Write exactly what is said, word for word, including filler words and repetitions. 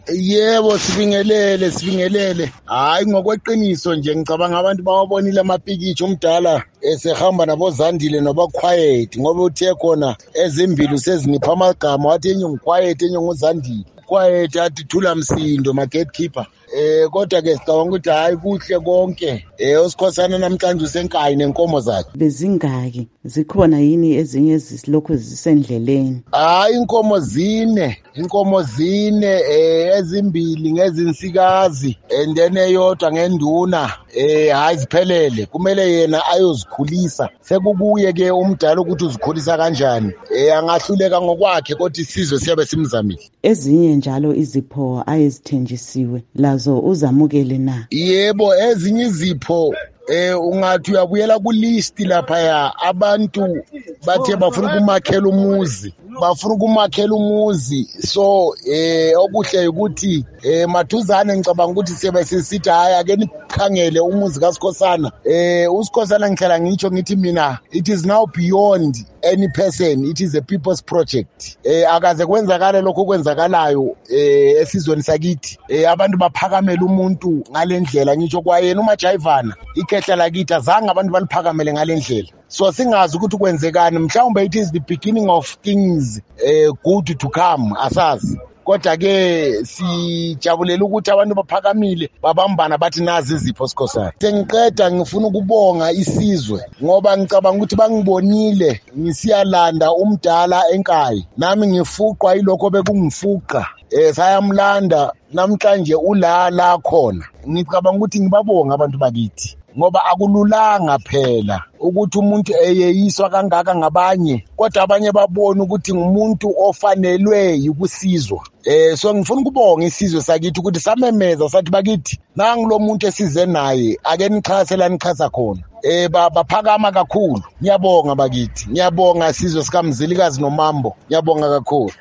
Yebo, sibingelele sibingelele. Hayi ngokweqiniso nje ngicabanga abantu bawabonile amapikitsha umdala esehamba nabozandile noba quiet ngoba uthe khona ezimbili usezinipha amagama wathi enye ngiquiet enye nguzandile. Quiet athi thula msindo ma gatekeeper. Eh kodwa ke sicabanga ukuthi hayi kuhle konke. Eh usikhosana namhlanje usenkayi nenkomo zakhe. Bezingaki zikhona yini ezinye ezilokho zisendleleni? Hayi inkomo zine, inkomo zine eh ezimbili ngezinsikazi and then eyodwa ngenduna. Eh hayi ziphelele kumele yena ayozikhulisa. Sekubuye ke umdala ukuthi uzikhulisa kanjani. Eh angahluleka ngokwakhe kodwa isizwe siyabe simzamile. Ezinye njalo izipho ayezithenjisiwe lazo uzamukele na? Yebo ezinye izipho eh ungathi uyabuyela ku list lapha ya abantu bathe bafuna ukumakhela umuzi bafuna ukumakhela umuzi so eh okuhle ukuthi eh mathuzane ngicabanga ukuthi sibe sisithi hayi ake nikhangele umuzi kaSikhosana. Eh uSikhosana ngihlala ngitsho ngithi mina it is now beyond any person, it is a people's project. Eh akaze kwenzakala lokho kwenzakalayo eh esizweni sakithi. Eh abantu baphakamela umuntu ngalendlela ngitsho kwayena uMajayivana ikhehla lakithi azange abantu baliphakamele ngalendlela. So singazi ukuthi kwenzekani mhlawumbe it is the beginning of things eh good to come asazi. Kodwa ke sijabulela ukuthi abantu baphakamile babambana bathi nazi izipho Sikhosana. Sengiqeda ngifuna ukubonga isizwe ngoba ngicabanga ukuthi bangibonile ngisiyalanda umdala enkayi nami ngifuqwa yilokho bekungifuqa. Eh sayamlanda namhlanje ulala khona. Ngicabanga ukuthi ngibabonga abantu bakithi ngoba akululanga phela ukuthi umuntu eyeyiswa kangaka ngabanye kodwa abanye babona ukuthi ngumuntu ofanelwe ukusizwa. Eh so ngifuna ukubonga isizwe sakithi ukuthi samemeza sathi bakithi nangu lo muntu esize naye ake nichase la nichasa khona. Eh baphakama kakhulu. Ngiyabonga bakithi. Ngiyabonga isizwe sikaMzilikazi noMambo. Ngiyabonga kakhulu.